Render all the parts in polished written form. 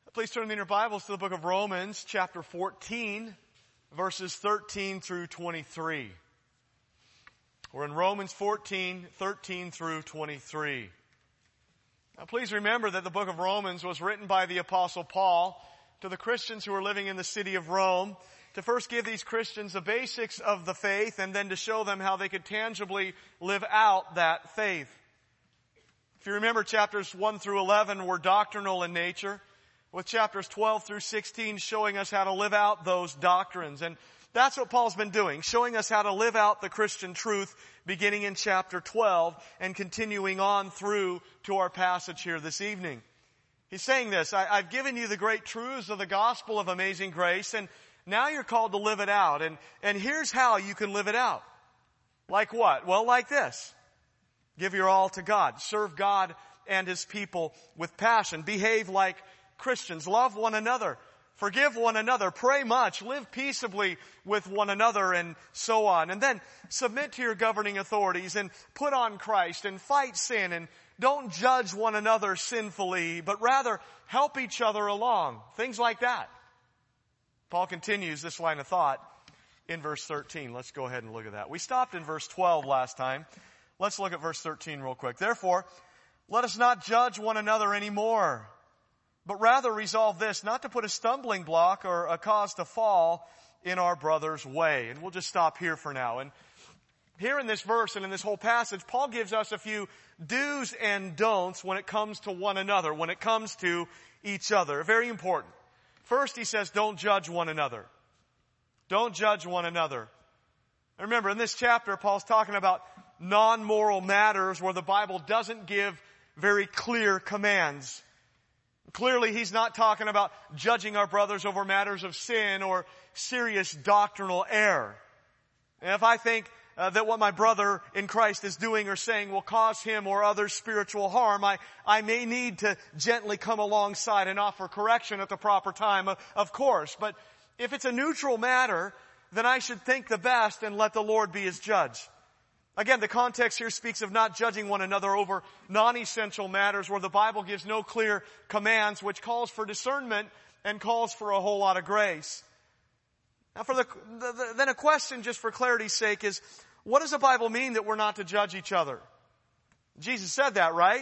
Please turn in your Bibles to the book of Romans, chapter 14, verses 13 through 23. We're in Romans 14, 13 through 23. Now, please remember that the book of Romans was written by the Apostle Paul to the Christians who were living in the city of Rome, to first give these Christians the basics of the faith and then to show them how they could tangibly live out that faith. If you remember, chapters 1 through 11 were doctrinal in nature, with chapters 12 through 16 showing us how to live out those doctrines. And that's what Paul's been doing, showing us how to live out the Christian truth beginning in chapter 12 and continuing on through to our passage here this evening. He's saying this, I've given you the great truths of the gospel of amazing grace, and now you're called to live it out. And here's how you can live it out. Like what? Well, like this. Give your all to God. Serve God and His people with passion. Behave like Christians. Love one another. Forgive one another. Pray much. Live peaceably with one another, and so on. And then submit to your governing authorities and put on Christ and fight sin, and don't judge one another sinfully, but rather help each other along. Things like that. Paul continues this line of thought in verse 13. Let's go ahead and look at that. We stopped in verse 12 last time. Let's look at verse 13 real quick. Therefore, let us not judge one another anymore, but rather resolve this, not to put a stumbling block or a cause to fall in our brother's way. And we'll just stop here for now. And here in this verse and in this whole passage, Paul gives us a few do's and don'ts when it comes to one another, when it comes to each other. Very important. First, he says, don't judge one another. Don't judge one another. And remember, in this chapter, Paul's talking about non-moral matters where the Bible doesn't give very clear commands. Clearly, he's not talking about judging our brothers over matters of sin or serious doctrinal error. And if I think that what my brother in Christ is doing or saying will cause him or others spiritual harm, I may need to gently come alongside and offer correction at the proper time, of course. But if it's a neutral matter, then I should think the best and let the Lord be his judge. Again, the context here speaks of not judging one another over non-essential matters where the Bible gives no clear commands, which calls for discernment and calls for a whole lot of grace. Now, then a question just for clarity's sake is, what does the Bible mean that we're not to judge each other? Jesus said that, right?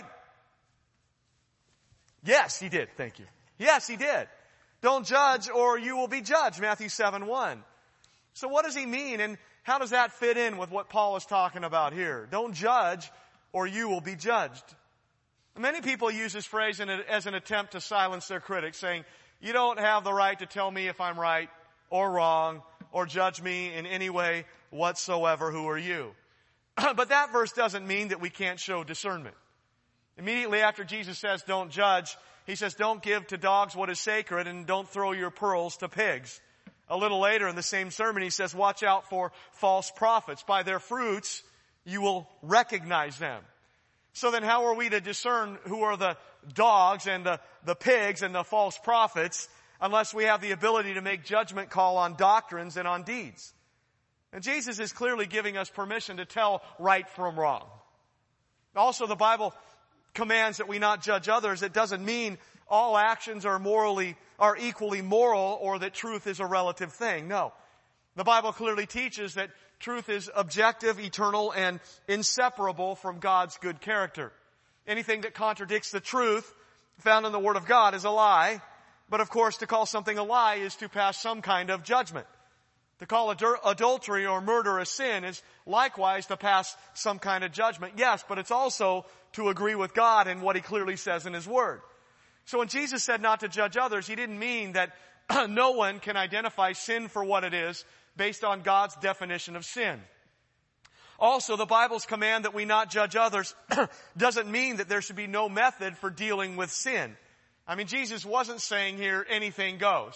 Yes, he did. Thank you. Yes, he did. Don't judge or you will be judged, Matthew 7:1. So what does he mean, and how does that fit in with what Paul is talking about here? Don't judge or you will be judged. Many people use this phrase as an attempt to silence their critics, saying, you don't have the right to tell me if I'm right or wrong or judge me in any way whatsoever. Who are you? But that verse doesn't mean that we can't show discernment. Immediately after Jesus says don't judge, he says don't give to dogs what is sacred and don't throw your pearls to pigs. A little later in the same sermon, he says, watch out for false prophets. By their fruits, you will recognize them. So then how are we to discern who are the dogs and the pigs and the false prophets unless we have the ability to make judgment call on doctrines and on deeds? And Jesus is clearly giving us permission to tell right from wrong. Also, the Bible commands that we not judge others. It doesn't mean all actions are equally moral or that truth is a relative thing. No. The Bible clearly teaches that truth is objective, eternal, and inseparable from God's good character. Anything that contradicts the truth found in the Word of God is a lie. But of course, to call something a lie is to pass some kind of judgment. To call adultery or murder a sin is likewise to pass some kind of judgment. Yes, but it's also to agree with God in what He clearly says in His Word. So when Jesus said not to judge others, He didn't mean that no one can identify sin for what it is based on God's definition of sin. Also, the Bible's command that we not judge others doesn't mean that there should be no method for dealing with sin. I mean, Jesus wasn't saying here anything goes.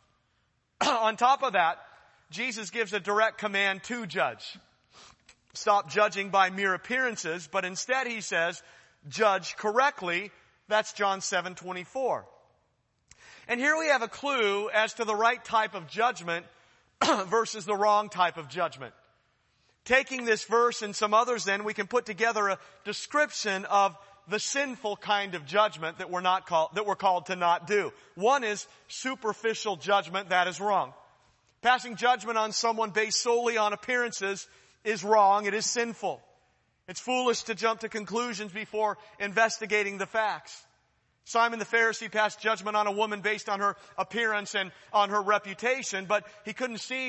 On top of that, Jesus gives a direct command to judge. Stop judging by mere appearances, but instead He says, judge correctly. That's John 7:24. And here we have a clue as to the right type of judgment versus the wrong type of judgment. Taking this verse and some others then, we can put together a description of the sinful kind of judgment that we're called to not do. One is superficial judgment. That is wrong. Passing judgment on someone based solely on appearances is wrong. It is sinful. It's foolish to jump to conclusions before investigating the facts. Simon the Pharisee passed judgment on a woman based on her appearance and on her reputation, but he couldn't see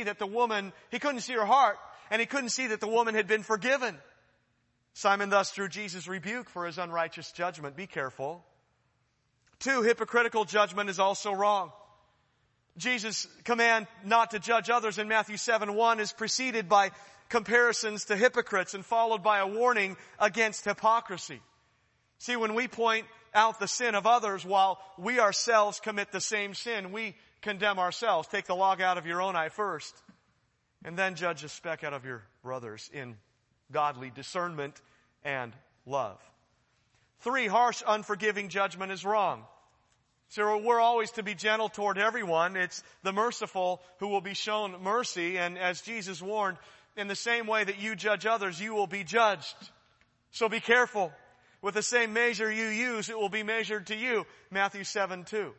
her heart, and he couldn't see that the woman had been forgiven. Simon thus drew Jesus' rebuke for his unrighteous judgment. Be careful. 2, hypocritical judgment is also wrong. Jesus' command not to judge others in Matthew 7:1 is preceded by comparisons to hypocrites and followed by a warning against hypocrisy. See, when we point out the sin of others while we ourselves commit the same sin, we condemn ourselves. Take the log out of your own eye first, and then judge the speck out of your brother's in godly discernment and love. 3, harsh, unforgiving judgment is wrong. So we're always to be gentle toward everyone. It's the merciful who will be shown mercy. And as Jesus warned, in the same way that you judge others, you will be judged. So be careful. With the same measure you use, it will be measured to you. Matthew 7:2.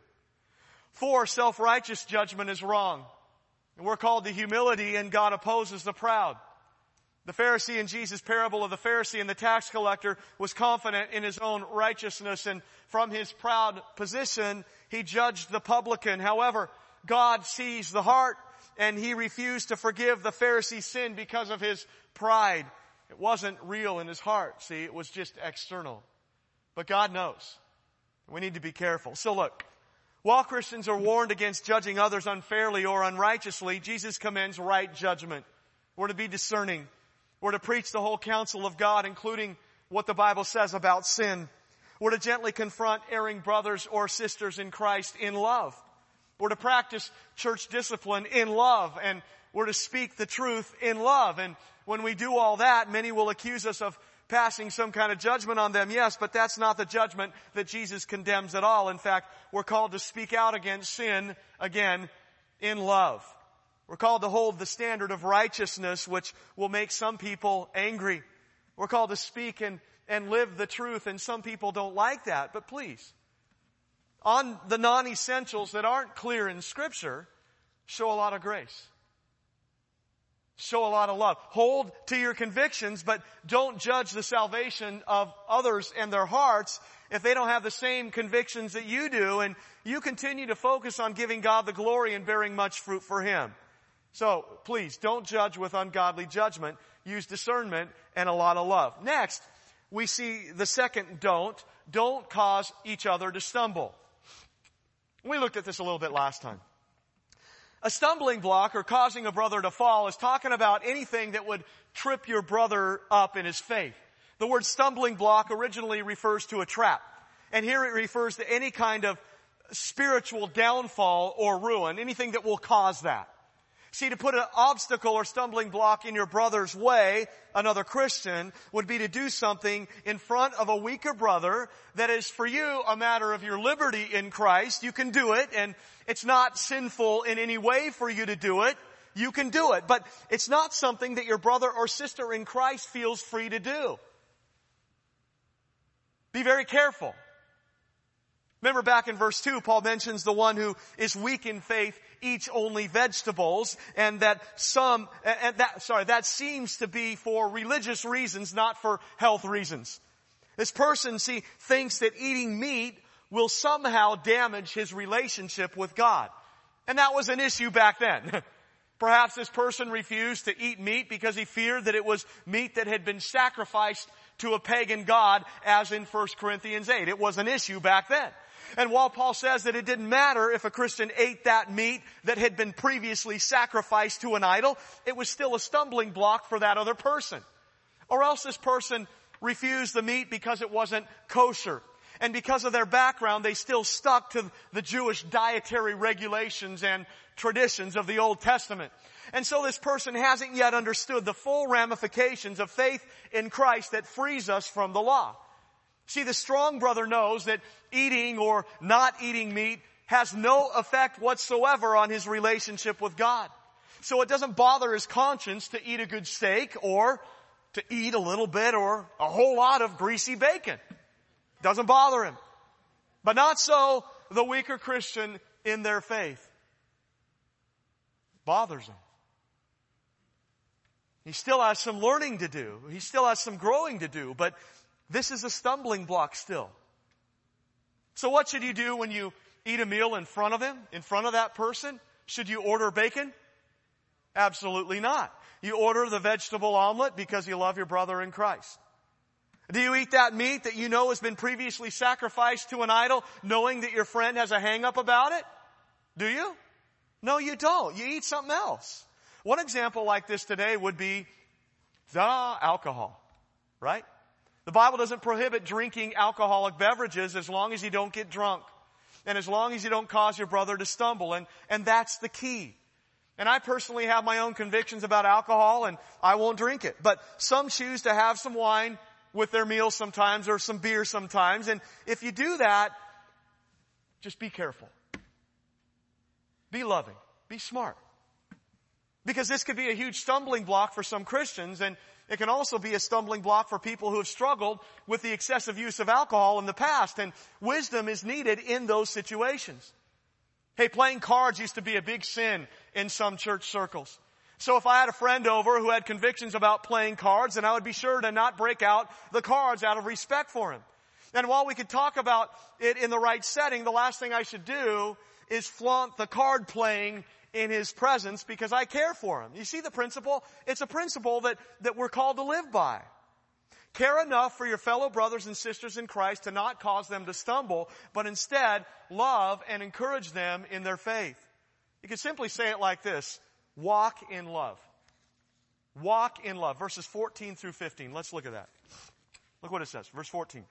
4, self-righteous judgment is wrong. And we're called to humility, and God opposes the proud. The Pharisee in Jesus' parable of the Pharisee and the tax collector was confident in his own righteousness, and from his proud position, he judged the publican. However, God sees the heart, and he refused to forgive the Pharisee's sin because of his pride. It wasn't real in his heart. See, it was just external. But God knows. We need to be careful. So look, while Christians are warned against judging others unfairly or unrighteously, Jesus commends right judgment. We're to be discerning. We're to preach the whole counsel of God, including what the Bible says about sin. We're to gently confront erring brothers or sisters in Christ in love. We're to practice church discipline in love, and we're to speak the truth in love. And when we do all that, many will accuse us of passing some kind of judgment on them. Yes, but that's not the judgment that Jesus condemns at all. In fact, we're called to speak out against sin, again, in love. We're called to hold the standard of righteousness, which will make some people angry. We're called to speak and live the truth, and some people don't like that. But please, on the non-essentials that aren't clear in Scripture, show a lot of grace. Show a lot of love. Hold to your convictions, but don't judge the salvation of others and their hearts if they don't have the same convictions that you do, and you continue to focus on giving God the glory and bearing much fruit for Him. So, please, don't judge with ungodly judgment. Use discernment and a lot of love. Next, we see the second don't. Don't cause each other to stumble. We looked at this a little bit last time. A stumbling block, or causing a brother to fall, is talking about anything that would trip your brother up in his faith. The word stumbling block originally refers to a trap. And here it refers to any kind of spiritual downfall or ruin, anything that will cause that. See, to put an obstacle or stumbling block in your brother's way, another Christian, would be to do something in front of a weaker brother that is for you a matter of your liberty in Christ. You can do it, and it's not sinful in any way for you to do it. You can do it, but it's not something that your brother or sister in Christ feels free to do. Be very careful. Remember back in verse 2, Paul mentions the one who is weak in faith eats only vegetables, and that seems to be for religious reasons, not for health reasons. This person, thinks that eating meat will somehow damage his relationship with God. And that was an issue back then. Perhaps this person refused to eat meat because he feared that it was meat that had been sacrificed to a pagan god, as in 1 Corinthians 8. It was an issue back then. And while Paul says that it didn't matter if a Christian ate that meat that had been previously sacrificed to an idol, it was still a stumbling block for that other person. Or else this person refused the meat because it wasn't kosher. And because of their background, they still stuck to the Jewish dietary regulations and traditions of the Old Testament. And so this person hasn't yet understood the full ramifications of faith in Christ that frees us from the law. See, the strong brother knows that eating or not eating meat has no effect whatsoever on his relationship with God. So it doesn't bother his conscience to eat a good steak or to eat a little bit or a whole lot of greasy bacon. Doesn't bother him. But not so the weaker Christian in their faith. Bothers him. He still has some learning to do. He still has some growing to do. But this is a stumbling block still. So what should you do when you eat a meal in front of him, in front of that person? Should you order bacon? Absolutely not. You order the vegetable omelet because you love your brother in Christ. Do you eat that meat that you know has been previously sacrificed to an idol, knowing that your friend has a hang-up about it? Do you? No, you don't. You eat something else. One example like this today would be alcohol, right? The Bible doesn't prohibit drinking alcoholic beverages as long as you don't get drunk and as long as you don't cause your brother to stumble. And that's the key. And I personally have my own convictions about alcohol, and I won't drink it. But some choose to have some wine with their meals sometimes, or some beer sometimes. And if you do that, just be careful. Be loving. Be smart. Because this could be a huge stumbling block for some Christians, and it can also be a stumbling block for people who have struggled with the excessive use of alcohol in the past. And wisdom is needed in those situations. Hey, playing cards used to be a big sin in some church circles. So if I had a friend over who had convictions about playing cards, then I would be sure to not break out the cards out of respect for him. And while we could talk about it in the right setting, the last thing I should do is flaunt the card playing in his presence because I care for him. You see the principle? It's a principle that we're called to live by. Care enough for your fellow brothers and sisters in Christ to not cause them to stumble, but instead love and encourage them in their faith. You could simply say it like this: walk in love. Walk in love. Verses 14 through 15. Let's look at that. Look what it says. Verse 14.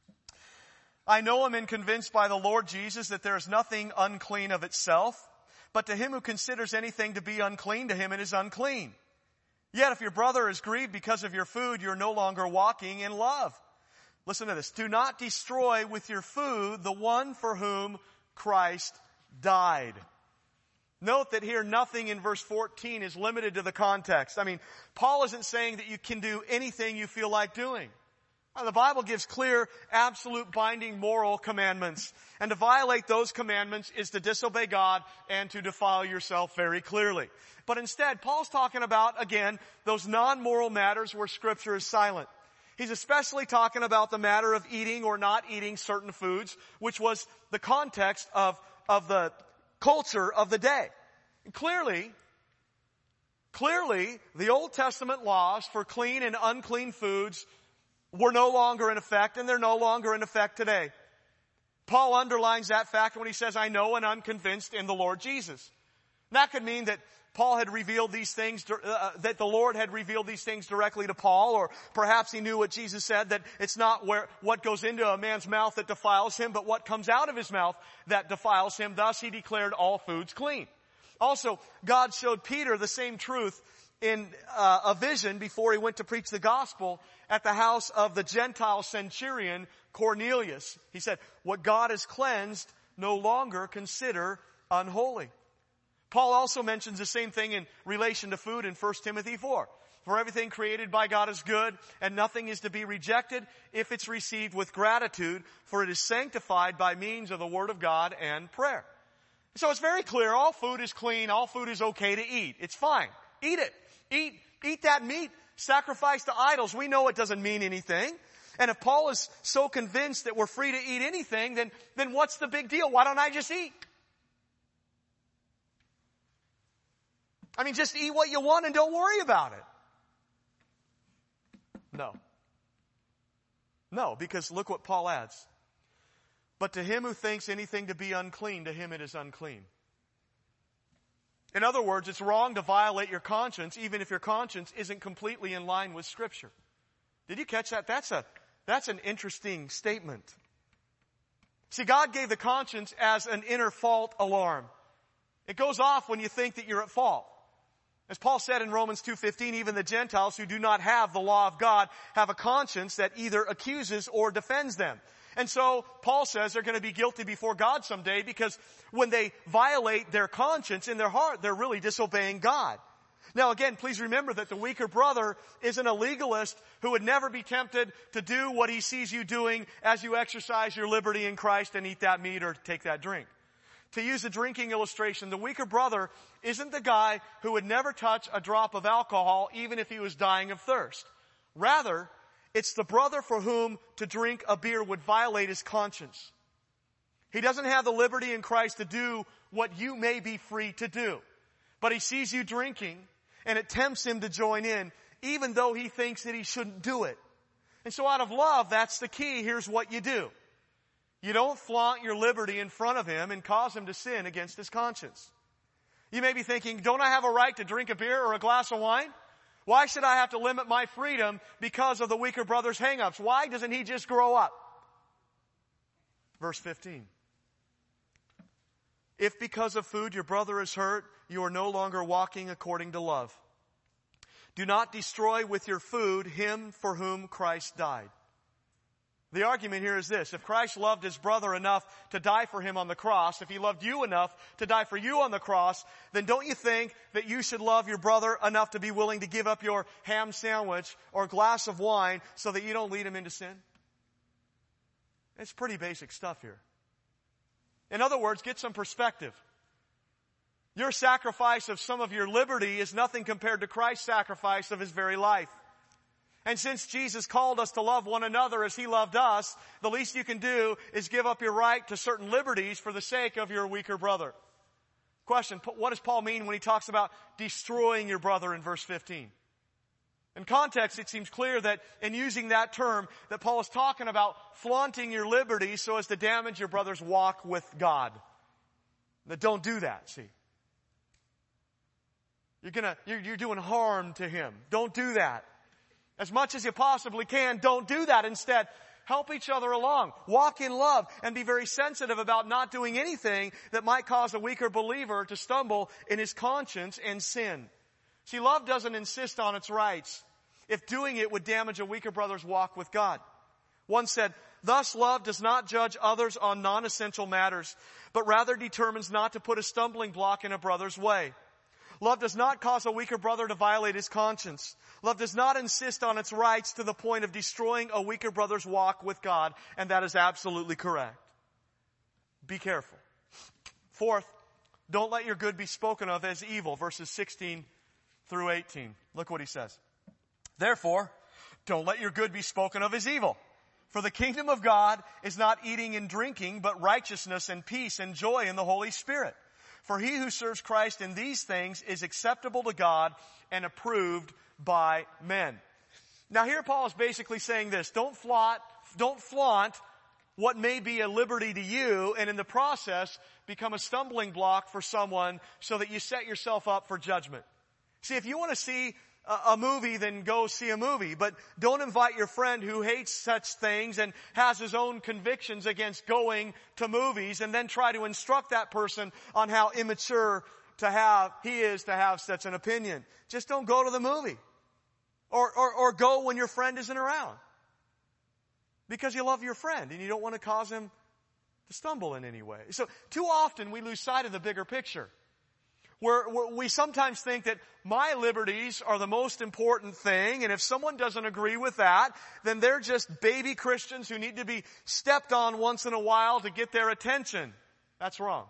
I know am and convinced by the Lord Jesus that there is nothing unclean of itself, but to him who considers anything to be unclean, to him it is unclean. Yet if your brother is grieved because of your food, you're no longer walking in love. Listen to this. Do not destroy with your food the one for whom Christ died. Note that here nothing in verse 14 is limited to the context. I mean, Paul isn't saying that you can do anything you feel like doing. The Bible gives clear, absolute binding moral commandments. And to violate those commandments is to disobey God and to defile yourself very clearly. But instead, Paul's talking about, again, those non-moral matters where Scripture is silent. He's especially talking about the matter of eating or not eating certain foods, which was the context of the culture of the day. Clearly, the Old Testament laws for clean and unclean foods were no longer in effect, and they're no longer in effect today. Paul underlines that fact when he says, I know and I'm convinced in the Lord Jesus. That could mean that Paul had revealed these things, that the Lord had revealed these things directly to Paul, or perhaps he knew what Jesus said, that it's not what goes into a man's mouth that defiles him, but what comes out of his mouth that defiles him. Thus he declared all foods clean. Also, God showed Peter the same truth in a vision before he went to preach the gospel at the house of the Gentile centurion Cornelius. He said, what God has cleansed, no longer consider unholy. Paul also mentions the same thing in relation to food in 1 Timothy 4. For everything created by God is good, and nothing is to be rejected if it's received with gratitude, for it is sanctified by means of the Word of God and prayer. So it's very clear, all food is clean, all food is okay to eat. It's fine. Eat it. Eat that meat sacrificed to idols. We know it doesn't mean anything. And if Paul is so convinced that we're free to eat anything, then what's the big deal? Why don't I just eat? I mean, just eat what you want and don't worry about it. No, because look what Paul adds. But to him who thinks anything to be unclean, to him it is unclean. In other words, it's wrong to violate your conscience, even if your conscience isn't completely in line with Scripture. Did you catch that? That's an interesting statement. See, God gave the conscience as an inner fault alarm. It goes off when you think that you're at fault. As Paul said in Romans 2:15, even the Gentiles who do not have the law of God have a conscience that either accuses or defends them. And so Paul says they're going to be guilty before God someday because when they violate their conscience in their heart, they're really disobeying God. Now again, please remember that the weaker brother isn't a legalist who would never be tempted to do what he sees you doing as you exercise your liberty in Christ and eat that meat or take that drink. To use a drinking illustration, the weaker brother isn't the guy who would never touch a drop of alcohol even if he was dying of thirst. Rather, it's the brother for whom to drink a beer would violate his conscience. He doesn't have the liberty in Christ to do what you may be free to do. But he sees you drinking, and it tempts him to join in, even though he thinks that he shouldn't do it. And so out of love, that's the key. Here's what you do. You don't flaunt your liberty in front of him and cause him to sin against his conscience. You may be thinking, don't I have a right to drink a beer or a glass of wine? Why should I have to limit my freedom because of the weaker brother's hang-ups? Why doesn't he just grow up? Verse 15. If because of food your brother is hurt, you are no longer walking according to love. Do not destroy with your food him for whom Christ died. The argument here is this. If Christ loved his brother enough to die for him on the cross, if he loved you enough to die for you on the cross, then don't you think that you should love your brother enough to be willing to give up your ham sandwich or glass of wine so that you don't lead him into sin? It's pretty basic stuff here. In other words, get some perspective. Your sacrifice of some of your liberty is nothing compared to Christ's sacrifice of his very life. And since Jesus called us to love one another as he loved us, the least you can do is give up your right to certain liberties for the sake of your weaker brother. Question, what does Paul mean when he talks about destroying your brother in verse 15? In context, it seems clear that in using that term, that Paul is talking about flaunting your liberty so as to damage your brother's walk with God. That don't do that, see. You're doing harm to him. Don't do that. As much as you possibly can, don't do that. Instead, help each other along. Walk in love and be very sensitive about not doing anything that might cause a weaker believer to stumble in his conscience and sin. See, love doesn't insist on its rights if doing it would damage a weaker brother's walk with God. One said, thus love does not judge others on non-essential matters, but rather determines not to put a stumbling block in a brother's way. Love does not cause a weaker brother to violate his conscience. Love does not insist on its rights to the point of destroying a weaker brother's walk with God, and that is absolutely correct. Be careful. Fourth, don't let your good be spoken of as evil, verses 16 through 18. Look what he says. Therefore, don't let your good be spoken of as evil. For the kingdom of God is not eating and drinking, but righteousness and peace and joy in the Holy Spirit. For he who serves Christ in these things is acceptable to God and approved by men. Now here Paul is basically saying this. Don't flaunt what may be a liberty to you and in the process become a stumbling block for someone so that you set yourself up for judgment. See, if you want to see a movie, then go see a movie. But don't invite your friend who hates such things and has his own convictions against going to movies and then try to instruct that person on how immature he is to have such an opinion. Just don't go to the movie. Or go when your friend isn't around. Because you love your friend and you don't want to cause him to stumble in any way. So too often we lose sight of the bigger picture. Where we sometimes think that my liberties are the most important thing, and if someone doesn't agree with that, then they're just baby Christians who need to be stepped on once in a while to get their attention. That's wrong.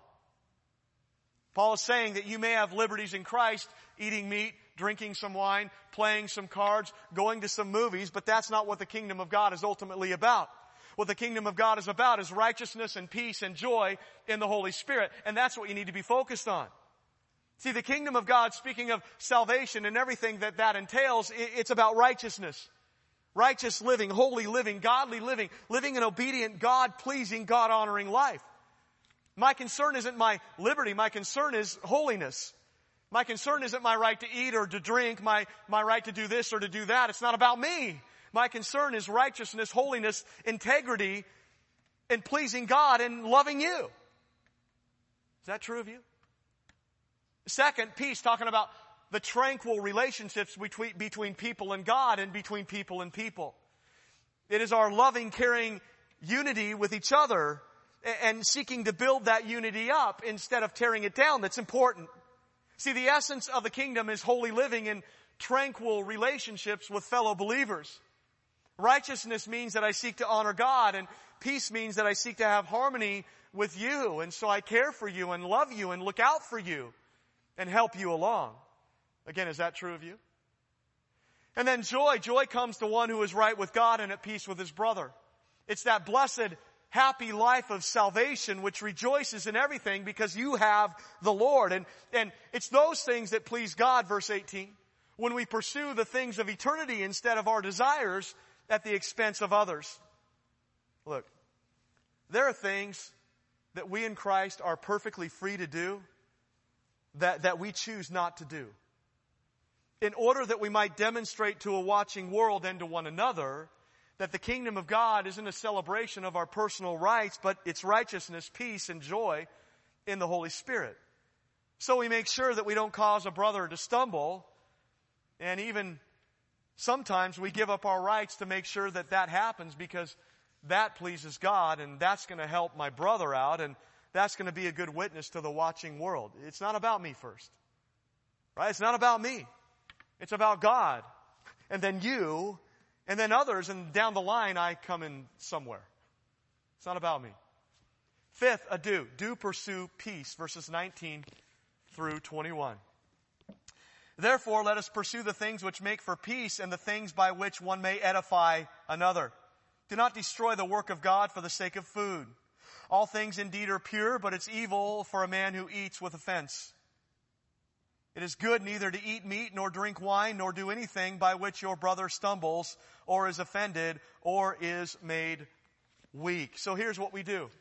Paul is saying that you may have liberties in Christ, eating meat, drinking some wine, playing some cards, going to some movies, but that's not what the kingdom of God is ultimately about. What the kingdom of God is about is righteousness and peace and joy in the Holy Spirit, and that's what you need to be focused on. See, the kingdom of God, speaking of salvation and everything that entails, it's about righteousness. Righteous living, holy living, godly living, living an obedient, God-pleasing, God-honoring life. My concern isn't my liberty. My concern is holiness. My concern isn't my right to eat or to drink, my right to do this or to do that. It's not about me. My concern is righteousness, holiness, integrity, and pleasing God and loving you. Is that true of you? Second, peace, talking about the tranquil relationships between people and God and between people and people. It is our loving, caring unity with each other and seeking to build that unity up instead of tearing it down that's important. See, the essence of the kingdom is holy living in tranquil relationships with fellow believers. Righteousness means that I seek to honor God, and peace means that I seek to have harmony with you. And so I care for you and love you and look out for you and help you along. Again, is that true of you? And then joy. Joy comes to one who is right with God and at peace with his brother. It's that blessed, happy life of salvation which rejoices in everything because you have the Lord. And it's those things that please God, verse 18, when we pursue the things of eternity instead of our desires at the expense of others. Look, there are things that we in Christ are perfectly free to do that we choose not to do. In order that we might demonstrate to a watching world and to one another that the kingdom of God isn't a celebration of our personal rights, but it's righteousness, peace, and joy in the Holy Spirit. So we make sure that we don't cause a brother to stumble, and even sometimes we give up our rights to make sure that that happens because that pleases God, and that's going to help my brother out, and that's going to be a good witness to the watching world. It's not about me first. Right? It's not about me. It's about God, and then you, and then others, and down the line I come in somewhere. It's not about me. Fifth, a do. Do pursue peace, verses 19 through 21. Therefore, let us pursue the things which make for peace and the things by which one may edify another. Do not destroy the work of God for the sake of food. All things indeed are pure, but it's evil for a man who eats with offense. It is good neither to eat meat, nor drink wine, nor do anything by which your brother stumbles, or is offended, or is made weak. So here's what we do.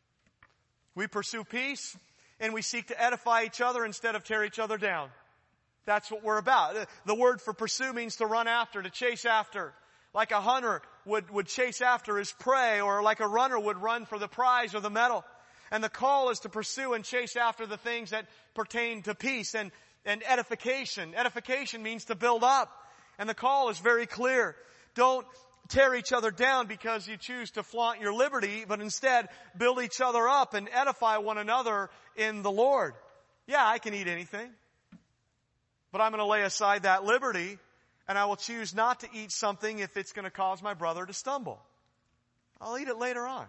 We pursue peace, and we seek to edify each other instead of tear each other down. That's what we're about. The word for pursue means to run after, to chase after. Like a hunter would chase after his prey, or like a runner would run for the prize or the medal. And the call is to pursue and chase after the things that pertain to peace and edification. Edification means to build up. And the call is very clear. Don't tear each other down because you choose to flaunt your liberty, but instead build each other up and edify one another in the Lord. Yeah, I can eat anything, but I'm going to lay aside that liberty, and I will choose not to eat something if it's going to cause my brother to stumble. I'll eat it later on.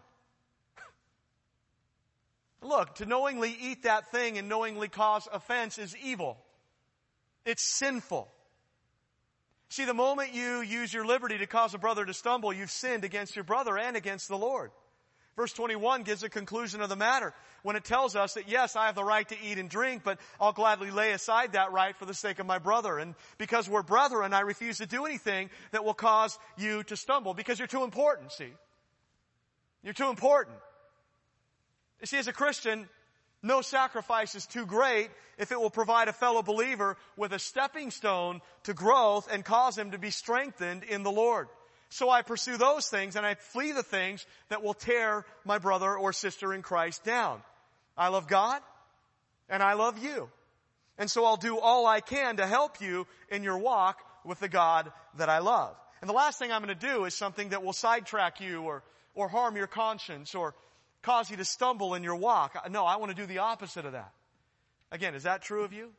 Look, to knowingly eat that thing and knowingly cause offense is evil. It's sinful. See, the moment you use your liberty to cause a brother to stumble, you've sinned against your brother and against the Lord. Verse 21 gives a conclusion of the matter when it tells us that, yes, I have the right to eat and drink, but I'll gladly lay aside that right for the sake of my brother. And because we're brethren, I refuse to do anything that will cause you to stumble because you're too important, see. You're too important. You see, as a Christian, no sacrifice is too great if it will provide a fellow believer with a stepping stone to growth and cause him to be strengthened in the Lord. So I pursue those things and I flee the things that will tear my brother or sister in Christ down. I love God and I love you. And so I'll do all I can to help you in your walk with the God that I love. And the last thing I'm going to do is something that will sidetrack you or harm your conscience or cause you to stumble in your walk. No, I want to do the opposite of that. Again, is that true of you?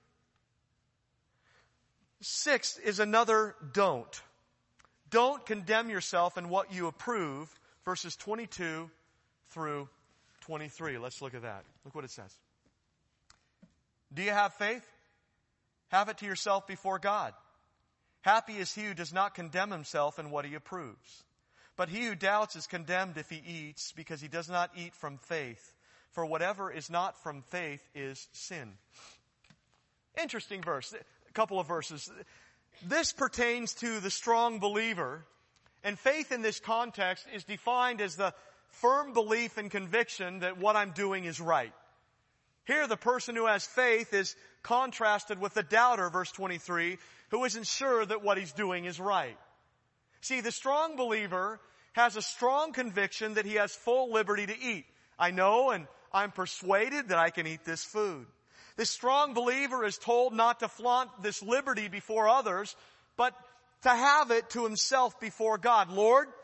Sixth is another don't. Don't condemn yourself in what you approve, verses 22 through 23. Let's look at that. Look what it says. Do you have faith? Have it to yourself before God. Happy is he who does not condemn himself in what he approves. But he who doubts is condemned if he eats, because he does not eat from faith. For whatever is not from faith is sin. Interesting verse. A couple of verses. This pertains to the strong believer. And faith in this context is defined as the firm belief and conviction that what I'm doing is right. Here, the person who has faith is contrasted with the doubter, verse 23, who isn't sure that what he's doing is right. See, the strong believer has a strong conviction that he has full liberty to eat. I know and I'm persuaded that I can eat this food. This strong believer is told not to flaunt this liberty before others, but to have it to himself before God. Lord,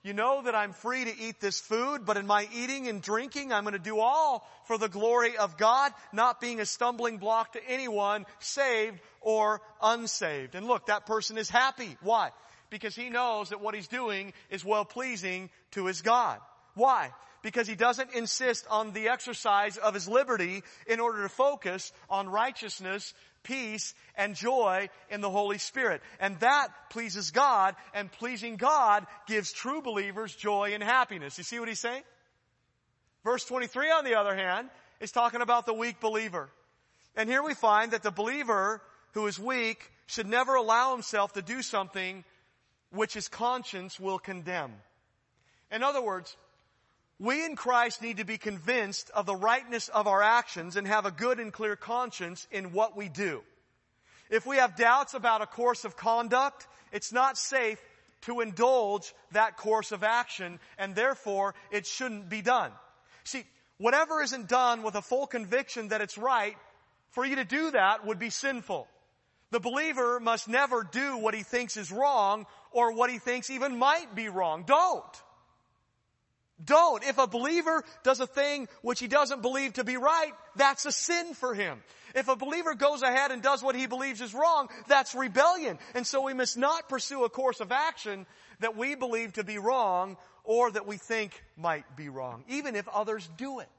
You know that I'm free to eat this food, but in my eating and drinking, I'm going to do all for the glory of God, not being a stumbling block to anyone, saved or unsaved. And look, that person is happy. Why? Because he knows that what he's doing is well-pleasing to his God. Why? Because he doesn't insist on the exercise of his liberty in order to focus on righteousness, peace, and joy in the Holy Spirit. And that pleases God, and pleasing God gives true believers joy and happiness. You see what he's saying? Verse 23, on the other hand, is talking about the weak believer. And here we find that the believer who is weak should never allow himself to do something which his conscience will condemn. In other words, we in Christ need to be convinced of the rightness of our actions and have a good and clear conscience in what we do. If we have doubts about a course of conduct, it's not safe to indulge that course of action, and therefore it shouldn't be done. See, whatever isn't done with a full conviction that it's right, for you to do that would be sinful. The believer must never do what he thinks is wrong or what he thinks even might be wrong. Don't. If a believer does a thing which he doesn't believe to be right, that's a sin for him. If a believer goes ahead and does what he believes is wrong, that's rebellion. And so we must not pursue a course of action that we believe to be wrong or that we think might be wrong, even if others do it.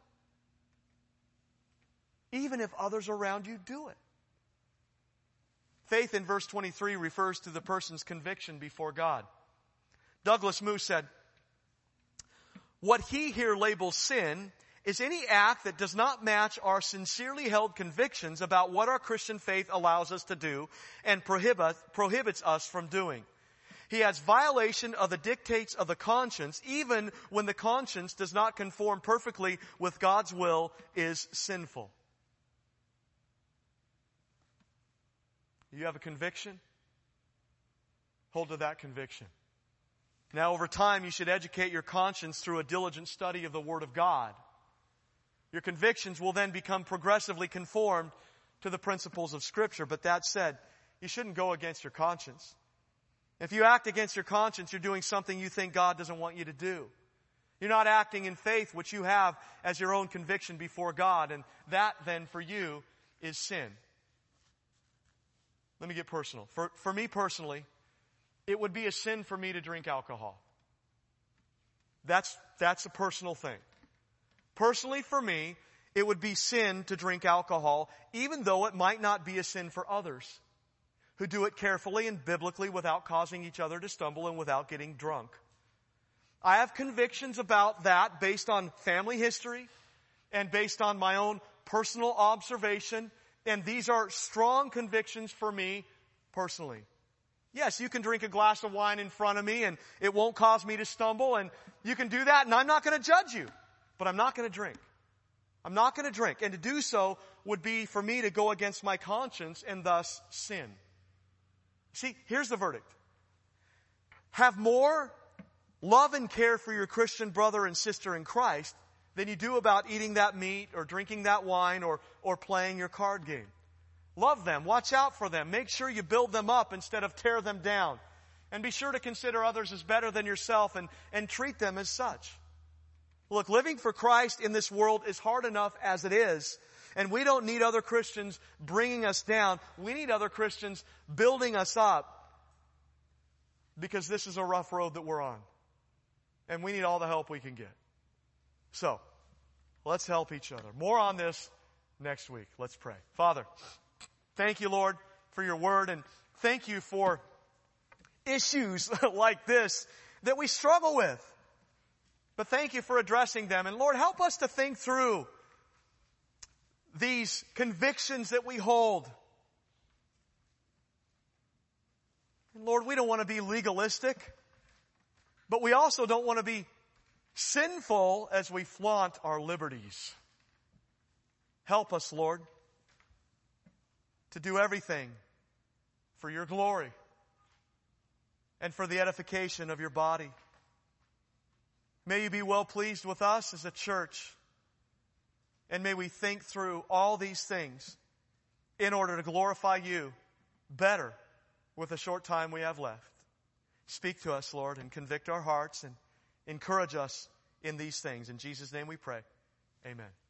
Even if others around you do it. Faith in verse 23 refers to the person's conviction before God. Douglas Moo said, "What he here labels sin is any act that does not match our sincerely held convictions about what our Christian faith allows us to do and prohibits us from doing. He adds violation of the dictates of the conscience, even when the conscience does not conform perfectly with God's will, is sinful." You have a conviction? Hold to that conviction. Now, over time, you should educate your conscience through a diligent study of the Word of God. Your convictions will then become progressively conformed to the principles of Scripture. But that said, you shouldn't go against your conscience. If you act against your conscience, you're doing something you think God doesn't want you to do. You're not acting in faith, which you have as your own conviction before God. And that, then, for you, is sin. Let me get personal. For me personally, it would be a sin for me to drink alcohol. That's a personal thing. Personally, for me, it would be sin to drink alcohol, even though it might not be a sin for others who do it carefully and biblically without causing each other to stumble and without getting drunk. I have convictions about that based on family history and based on my own personal observation. And these are strong convictions for me personally. Yes, you can drink a glass of wine in front of me and it won't cause me to stumble, and you can do that and I'm not going to judge you. But I'm not going to drink. I'm not going to drink. And to do so would be for me to go against my conscience and thus sin. See, here's the verdict. Have more love and care for your Christian brother and sister in Christ than you do about eating that meat or drinking that wine or playing your card game. Love them. Watch out for them. Make sure you build them up instead of tear them down. And be sure to consider others as better than yourself and treat them as such. Look, living for Christ in this world is hard enough as it is. And we don't need other Christians bringing us down. We need other Christians building us up, because this is a rough road that we're on. And we need all the help we can get. So, let's help each other. More on this next week. Let's pray. Father, thank you, Lord, for your word, and thank you for issues like this that we struggle with. But thank you for addressing them. And Lord, help us to think through these convictions that we hold. And Lord, we don't want to be legalistic, but we also don't want to be sinful as we flaunt our liberties. Help us, Lord, to do everything for your glory and for the edification of your body. May you be well pleased with us as a church, and may we think through all these things in order to glorify you better with the short time we have left. Speak to us, Lord, and convict our hearts, and encourage us in these things. In Jesus' name we pray. Amen.